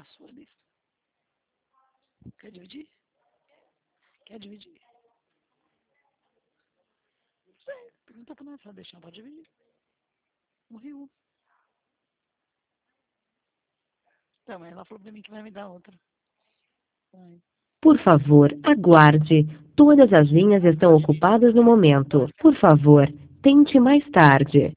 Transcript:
a sua lista. Quer dividir? Quer dividir? Não sei. Pergunta pra nós, se ela deixar, pode dividir. Morreu. Então, mas ela falou pra mim que vai me dar outra. Vai. Por favor, aguarde. Todas as linhas estão ocupadas no momento. Por favor, tente mais tarde.